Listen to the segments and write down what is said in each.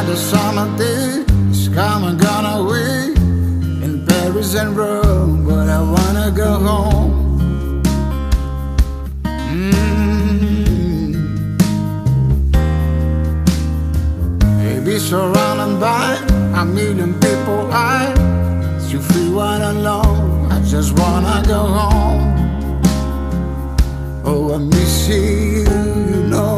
Another summer day is come and gone away in Paris and Rome, but I wanna go home. Maybe surrounded by a million people, I still feel one alone. I just wanna go home. Oh, I miss you, you know.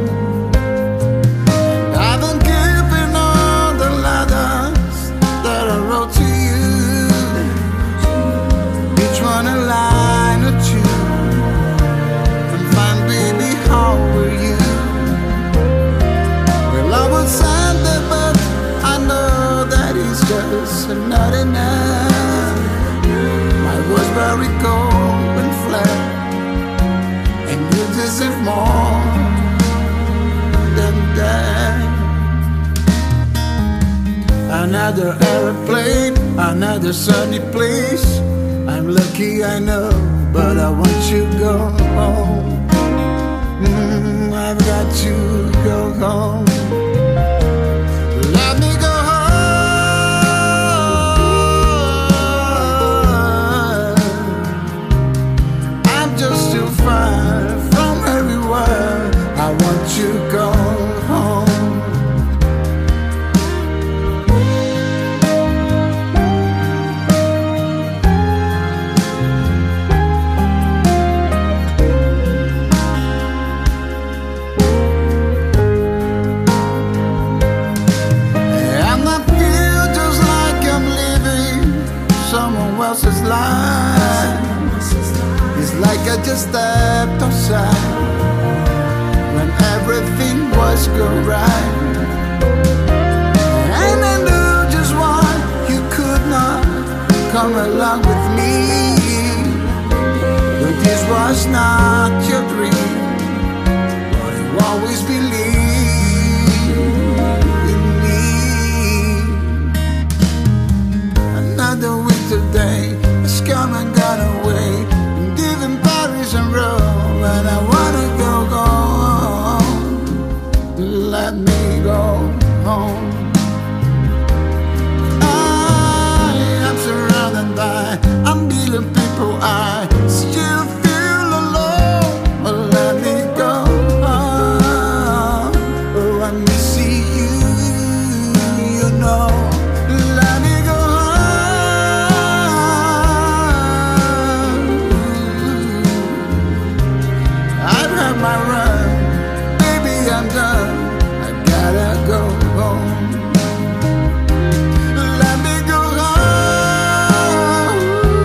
Not enough. I was very cold and flat, and you deserve more than that. Another airplane, another sunny place. I'm lucky, I know, but I want you to go home. I've got to go home. Let me go. You go home. And I feel just like I'm living someone else's life. It's like I just stepped outside when everything was going right, and I knew just why you could not come along with me. But this was not your dream, but you always believed in me. Another winter day has come and gone away, and even Paris and Rome, and I wanna go home. Let me go home. I am surrounded by a million people, I still feel alone. But let me go home. Oh, I miss you, you know. Let me go home. I've had my run, baby, I'm done. Gotta go home. Let me go home.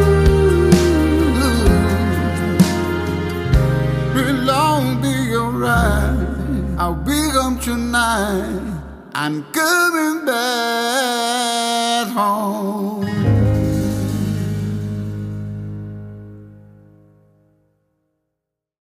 It'll all be alright. I'll be home tonight. I'm coming back home.